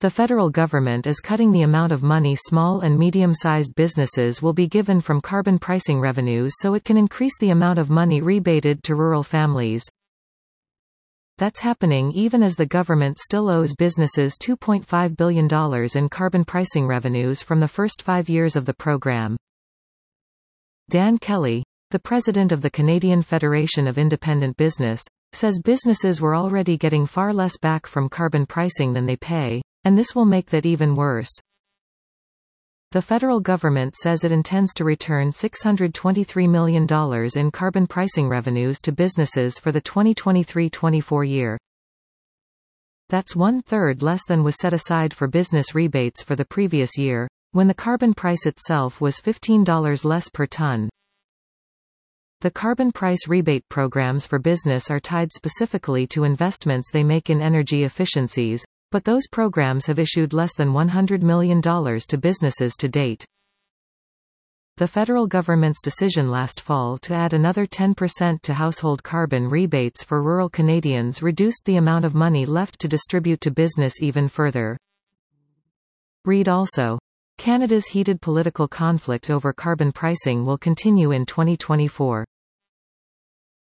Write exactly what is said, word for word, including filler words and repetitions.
The federal government is cutting the amount of money small and medium-sized businesses will be given from carbon pricing revenues so it can increase the amount of money rebated to rural families. That's happening even as the government still owes businesses two point five billion dollars in carbon pricing revenues from the first five years of the program. Dan Kelly, the president of the Canadian Federation of Independent Business, says businesses were already getting far less back from carbon pricing than they pay, and this will make that even worse. The federal government says it intends to return six hundred twenty-three million dollars in carbon pricing revenues to businesses for the twenty twenty-three twenty-four year. That's one-third less than was set aside for business rebates for the previous year, when the carbon price itself was fifteen dollars less per ton. The carbon price rebate programs for business are tied specifically to investments they make in energy efficiencies, but those programs have issued less than one hundred million dollars to businesses to date. The federal government's decision last fall to add another ten percent to household carbon rebates for rural Canadians reduced the amount of money left to distribute to business even further. Read also: Canada's heated political conflict over carbon pricing will continue in twenty twenty-four.